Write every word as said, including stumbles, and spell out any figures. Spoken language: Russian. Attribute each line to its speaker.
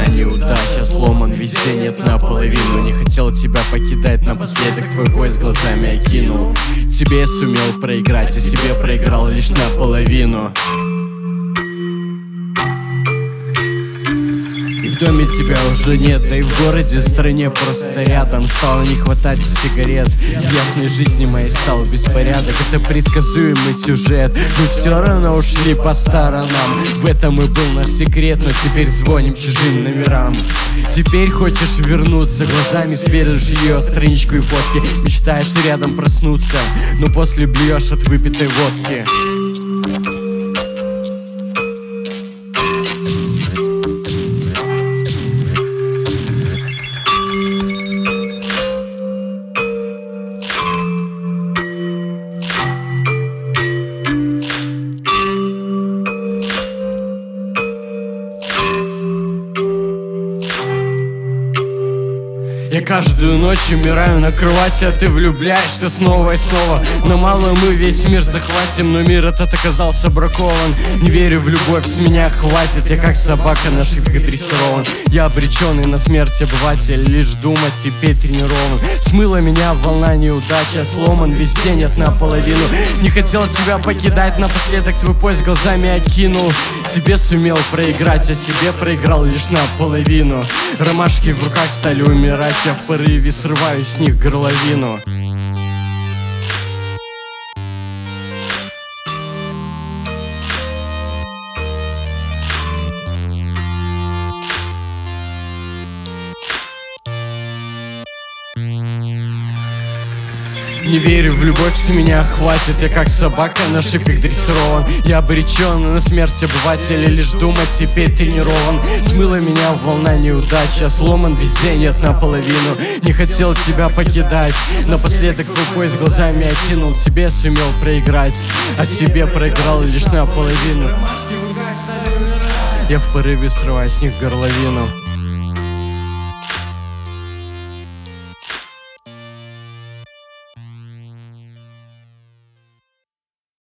Speaker 1: волна неудача, сломан везде, нет наполовину. Не хотел тебя покидать, напоследок твой поезд глазами окинул. Тебе я сумел проиграть, а себе проиграл лишь наполовину. И в доме тебя уже нет, да и в городе, стране просто рядом. Стало не хватать сигарет, в ясной жизни моей стал беспорядок. Это предсказуемый сюжет, мы все равно ушли по сторонам. В этом и был наш секрет, но теперь звоним чужим номерам. Теперь хочешь вернуться, глазами сверишь ее страничку и фотки. Мечтаешь рядом проснуться, но после блюешь от выпитой водки. Я каждую ночь умираю на кровати, а ты влюбляешься снова и снова. На мало мы весь мир захватим, но мир этот оказался бракован. Не верю в любовь, с меня хватит, я как собака на ошибках дрессирован. Я обреченный на смерть обыватель, лишь думать теперь тренирован. Смыла меня волна неудачи, сломан везде, нет наполовину. Не хотел тебя покидать, напоследок твой поезд глазами окинул. Тебе сумел проиграть, а себе проиграл лишь наполовину. Ромашки в руках стали умирать, я в порыве срываю с них горловину. Не верю в любовь, с меня хватит, я как собака на ошибках дрессирован. Я обречен на смерть обывателя, лишь думать теперь тренирован. Смыла меня волна неудачи, сломан везде, нет наполовину. Не хотел тебя покидать, напоследок твой поезд глазами окинул. Тебе сумел проиграть, а себе проиграл лишь наполовину. Я в порыве срываю с них горловину.